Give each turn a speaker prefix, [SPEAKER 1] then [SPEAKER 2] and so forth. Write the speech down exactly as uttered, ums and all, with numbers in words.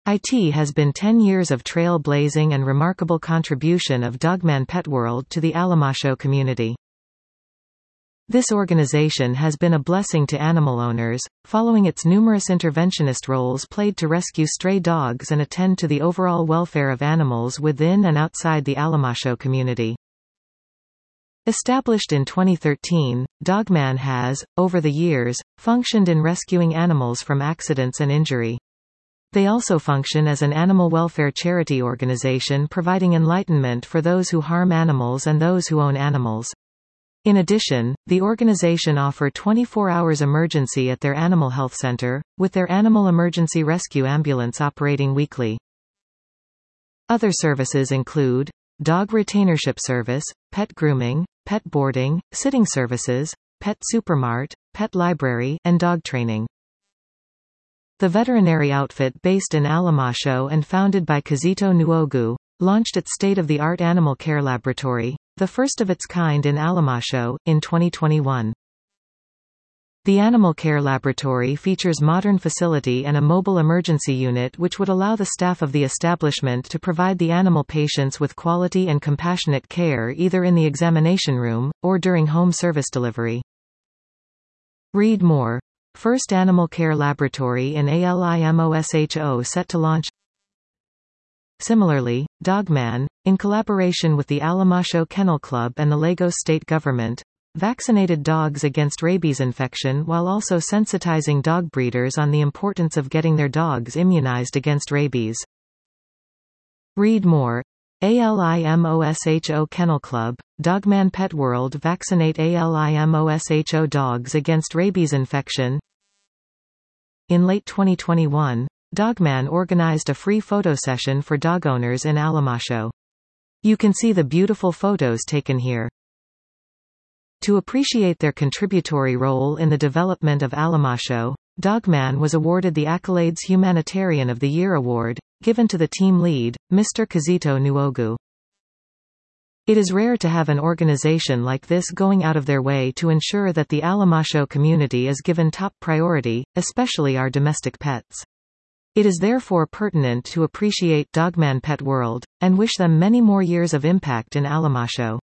[SPEAKER 1] It has been ten years of trail-blazing and remarkable contribution of Dogman Pet World to the Alamasho community. This organization has been a blessing to animal owners, following its numerous interventionist roles played to rescue stray dogs and attend to the overall welfare of animals within and outside the Alamasho community. Established in twenty thirteen, Dogman has, over the years, functioned in rescuing animals from accidents and injury. They also function as an animal welfare charity organization providing enlightenment for those who harm animals and those who own animals. In addition, the organization offer twenty-four hours emergency at their animal health center, with their animal emergency rescue ambulance operating weekly. Other services include dog retainership service, pet grooming, pet boarding, sitting services, pet supermart, pet library, and dog training. The veterinary outfit based in Alamasho and founded by Kizito Nwogu, launched its state-of-the-art animal care laboratory, the first of its kind in Alamasho, in twenty twenty-one. The Animal Care Laboratory features modern facility and a mobile emergency unit which would allow the staff of the establishment to provide the animal patients with quality and compassionate care either in the examination room, or during home service delivery. Read more. First Animal Care Laboratory in Alimosho set to launch. Similarly, Dogman, in collaboration with the Alamasho Kennel Club and the Lagos state government, vaccinated dogs against rabies infection while also sensitizing dog breeders on the importance of getting their dogs immunized against rabies. Read more. Alimosho Kennel Club, Dogman Pet World vaccinate Alimosho dogs against rabies infection. In late twenty twenty-one, Dogman organized a free photo session for dog owners in Alamasho. You can see the beautiful photos taken here. To appreciate their contributory role in the development of Alamasho, Dogman was awarded the Accolades Humanitarian of the Year award, given to the team lead, Mister Kizito Nwogu. It is rare to have an organization like this going out of their way to ensure that the Alamasho community is given top priority, especially our domestic pets. It is therefore pertinent to appreciate Dogman Pet World, and wish them many more years of impact in Alamasho.